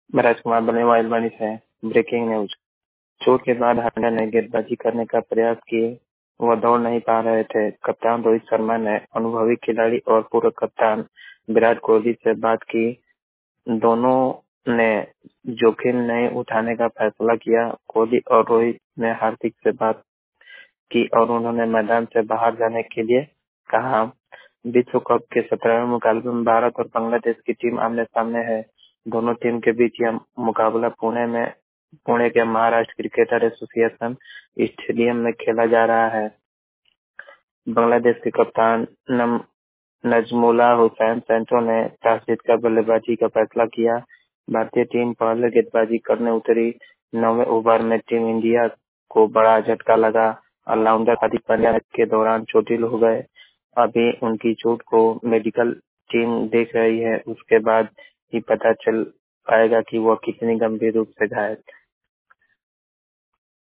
मैं राजकुमार बल्लेबाज बनी से ब्रेकिंग न्यूज। चोट के बाद हार्दिक ने गेंदबाजी करने का प्रयास किए, वह दौड़ नहीं पा रहे थे। कप्तान रोहित शर्मा ने अनुभवी खिलाड़ी और पूर्व कप्तान विराट कोहली से बात की। दोनों ने जोखिम नहीं उठाने का फैसला किया। कोहली और रोहित ने हार्दिक से बात की और उन्होंने मैदान से बाहर जाने के लिए कहा। विश्व कप के 17वें मुकाबले में भारत और बांग्लादेश की टीम आमने सामने है। दोनों टीम के बीच यह मुकाबला पुणे के महाराष्ट्र क्रिकेटर एसोसिएशन स्टेडियम में खेला जा रहा है। बांग्लादेश के कप्तान नजमुल्लाह हुसैन सेंटो ने टॉस जीतकर बल्लेबाजी का फैसला किया। भारतीय टीम पहले गेंदबाजी करने उतरी। 9वें ओवर में टीम इंडिया को बड़ा झटका लगा। ऑलराउंडर हार्दिक पांड्या के दौरान चोटिल हो गए। अभी उनकी चोट को मेडिकल टीम देख रही है। उसके बाद ही पता चल पाएगा कि वह कितनी गंभीर रूप से घायल